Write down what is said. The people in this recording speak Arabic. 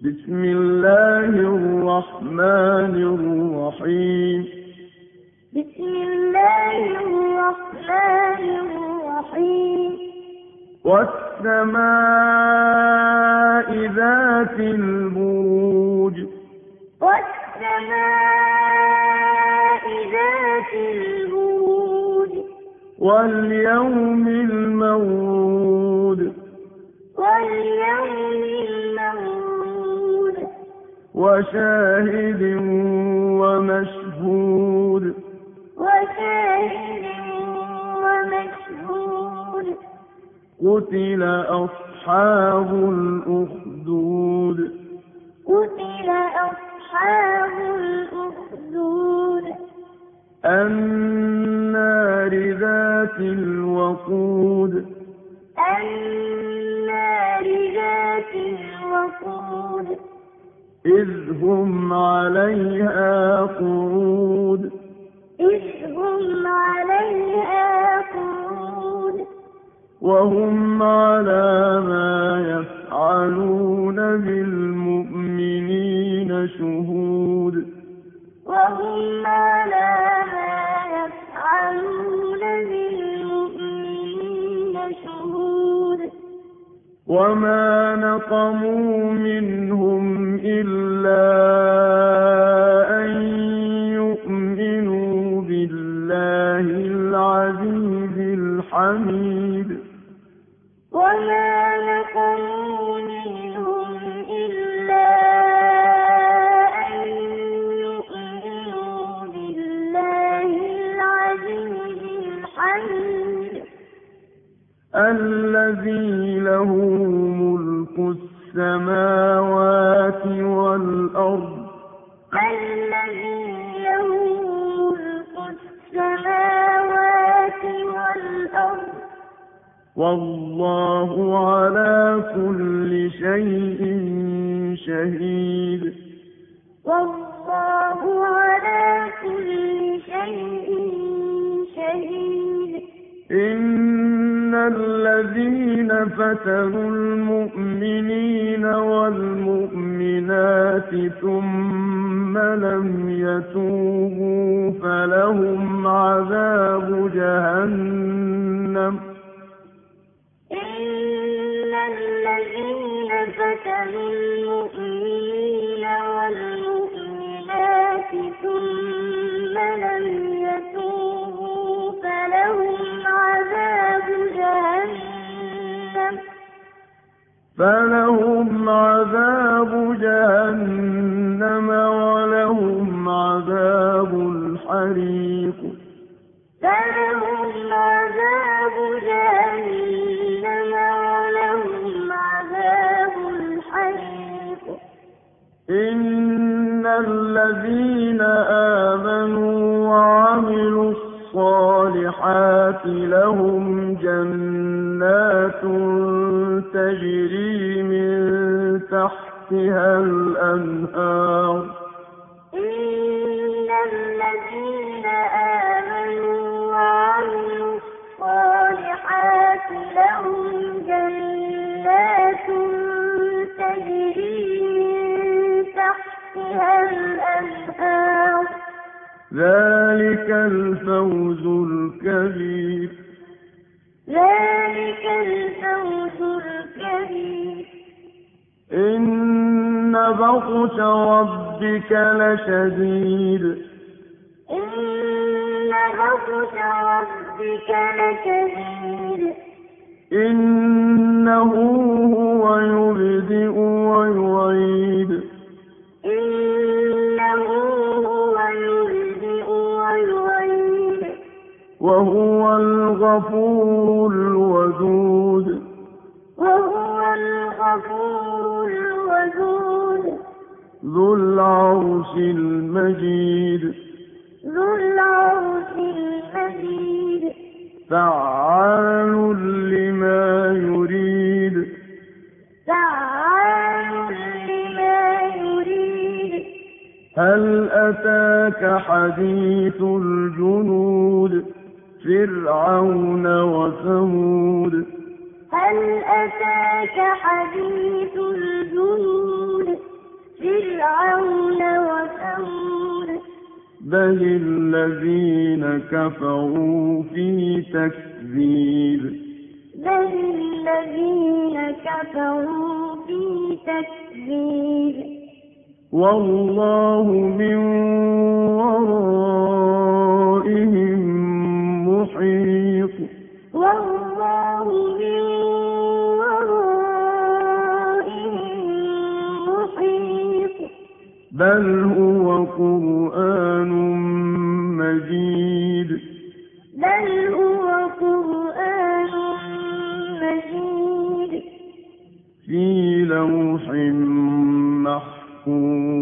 بسم الله الرحمن الرحيم. بسم الله الرحمن الرحيم. والسماء ذات البروج. والسماء ذات البروج. واليوم الموعود. واليوم الموعود. وشاهد ومشهود. وشاهد ومشهود. قتل أصحاب الأخدود. قتل أصحاب الأخدود. النار ذات الوقود. النار ذات الوقود. إذ هم عليها قعود. إذ هم عليها قعود. وهم على ما يفعلون بالمؤمنين شهود. وهم على ما يفعلون بالمؤمنين شهود. وما نقموا منهم إلا أن يؤمنوا بالله العزيز الحميد. وما نقموا منهم إلا أن يؤمنوا بالله العزيز الحميد الذي له ملك السماوات والأرض. الذي له ملك السماوات والأرض. والله على كل شيء شهيد. والله على كل شيء شهيد. إن الذين فتنوا المؤمنين والمؤمنات ثم لم يتوبوا فلهم عذاب جهنم. إن الذين فتنوا المؤمنين والمؤمنات ثم لم يتوبوا فلهم عذاب جهنم. فلهم عذاب جهنم ولهم عذاب الحريق. فلهم عذاب جهنم ولهم عذاب الحريق. إن الذين آمنوا وعملوا الصالحات لهم جنات تجري من تحتها الأنهار. إن الذين آمنوا وعملوا الصالحات لهم جنات تجري من تحتها الأنهار. ذلك الفوز الكبير. ذلك الفوز الكبير. إن بطش ربك لشديد. إن بطش ربك لشديد. إنه هو يبدئ ويعيد. إنه هو يبدئ ويعيد. وهو الغفور الودود. وهو الغفور الودود. ذو العرش المجيد. ذو العرش المجيد. فعال لما يريد. فعال لما يريد. هل أتاك حديث الجنود فرعون وثمود. هل أتاك حديث الجنود بل الذين كفروا في تكذيب بل الذين كفروا في تكذيب والله من ورائهم محيط والله من ورائهم محيط بل هو قرآن مجيد بل هو قرآن مجيد في لوح محفوظ